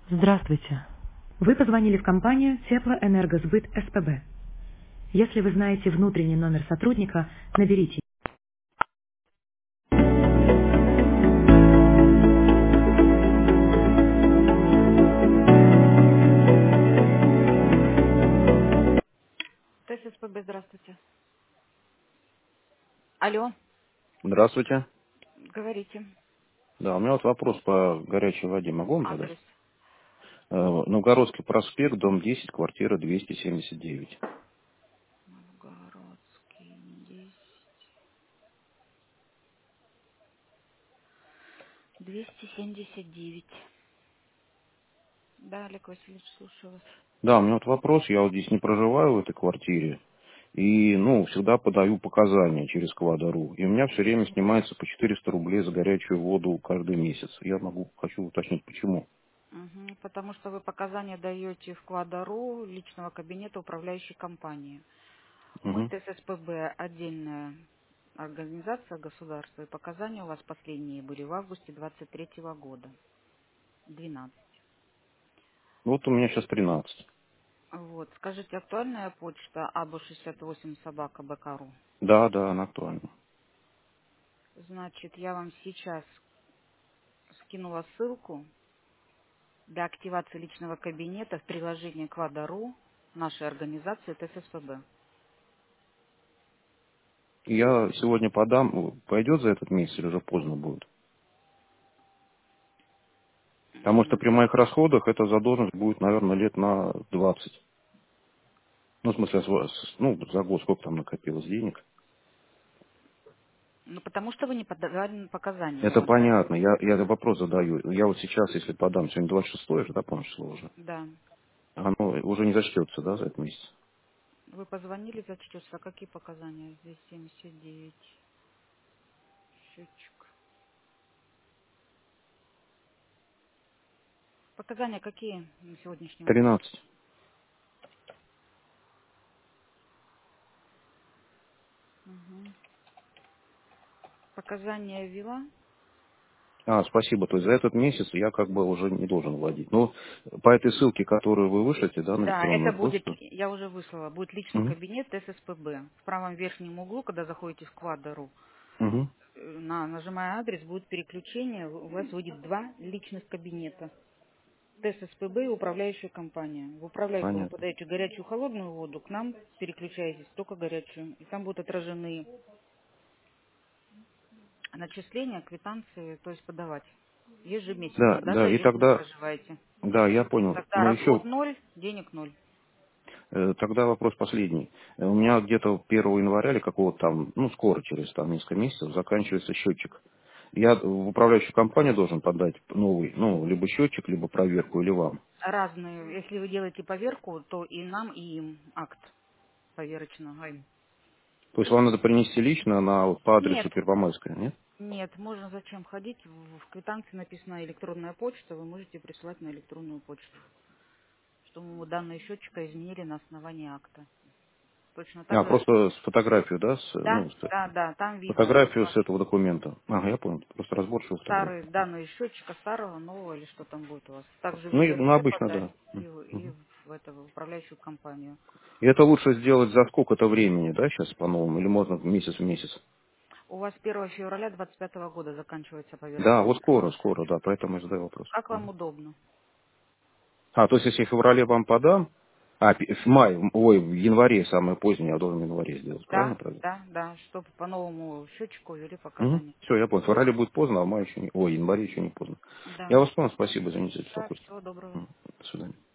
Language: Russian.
Здравствуйте. Вы позвонили в компанию Теплоэнергосбыт СПБ. Если вы знаете внутренний номер сотрудника, наберите. ТССПБ, здравствуйте. Алло, Здравствуйте. говорите. Да, у меня вот вопрос по горячей воде. Могу вам задать? Адрес. Новгородский проспект, дом 10, квартира 279. Новгородский 10. 279. Да, Олег Васильевич, слушаю вас. Да, у меня вот вопрос. Я вот здесь не проживаю в этой квартире. И, всегда подаю показания через Квадару. И у меня все время снимается по 400 рублей за горячую воду каждый месяц. Хочу уточнить, почему. Мгм, потому что вы показания даете в Квадару личного кабинета управляющей компании. Мы Мгм. ТССПБ отдельная организация государства, и показания у вас последние были в августе 23 года. 12. Вот у меня сейчас 13. Вот. Скажите, актуальная почта АБО68 собака БКРУ? Да, да, она актуальна. Значит, я вам сейчас скинула ссылку для активации личного кабинета в приложении Квадару нашей организации ТССПБ. Я сегодня подам. Пойдет за этот месяц или уже поздно будет? Потому что при моих расходах эта задолженность будет, наверное, лет на 20. Ну, в смысле, за год сколько там накопилось денег. Ну, потому что вы не подавали показания Это изначально. понятно, я этот вопрос задаю. Я вот сейчас, если подам, сегодня 26 же, да, по-моему, число уже. Да. Оно уже не зачтется, да, за этот месяц. Вы позвонили, зачтется. А какие показания? Здесь 79. Счетчик. Показания какие на сегодняшний момент? 13. Мгм. Показания ввела. Спасибо. То есть за этот месяц я как бы уже не должен вводить. Но по этой ссылке, которую вы вышлете, да, на Да, это электронную будет, почту. я уже выслала, будет личный Угу. кабинет ССПБ. В правом верхнем углу, когда заходите в Квадару, Угу. нажимая адрес, будет переключение, у вас выйдет два личных кабинета. ТССПБ и управляющая компания. В управляющую вы Понятно. подаете горячую холодную воду, к нам переключаетесь только горячую. И там будут отражены начисления, квитанции, то есть подавать Да, ежемесячно, даже да, и если не тогда, проживаете. да, я понял. Тогда Но расход еще ноль, денег ноль. Тогда вопрос последний. У меня где-то 1 января или какого-то там, скоро, через там несколько месяцев, заканчивается счетчик. Я в управляющую компанию должен подать новый, либо счетчик, либо проверку, или вам. Разные. Если вы делаете поверку, то и нам, и им акт поверочного. То есть вам надо принести лично по Нет, адресу Первомайская, нет? нет, можно зачем ходить? В квитанции написана электронная почта, вы можете присылать на электронную почту, что мы данные счетчика изменили на основании акта. Точно так же. Просто с фотографию, да, Да, да, да, там видно фотографию с ваш этого документа. Ага, я понял. Просто разборчивую старый фотографию. данные счетчика старого, нового или что там будет у вас. Также в Ну, ЕРТ обычно, подать да. и в эту в управляющую компанию. И это лучше сделать за сколько-то времени, да, сейчас по-новому, или можно месяц в месяц? У вас 1 февраля 25 года заканчивается поверка Да, вот личного скоро, да, счетчика. поэтому я задаю вопрос. Как вам удобно? То есть если я в феврале вам подам, в мае, в январе самое позднее я должен в январе сделать, правильно, Да, правильно? да, да, чтобы по новому счетчику ввели Угу. показания. Все, я понял. В феврале будет поздно, а в мае еще не, январе еще не поздно. Да, Я вас понял, спасибо за да, беспокойство. всего доброго. До свидания.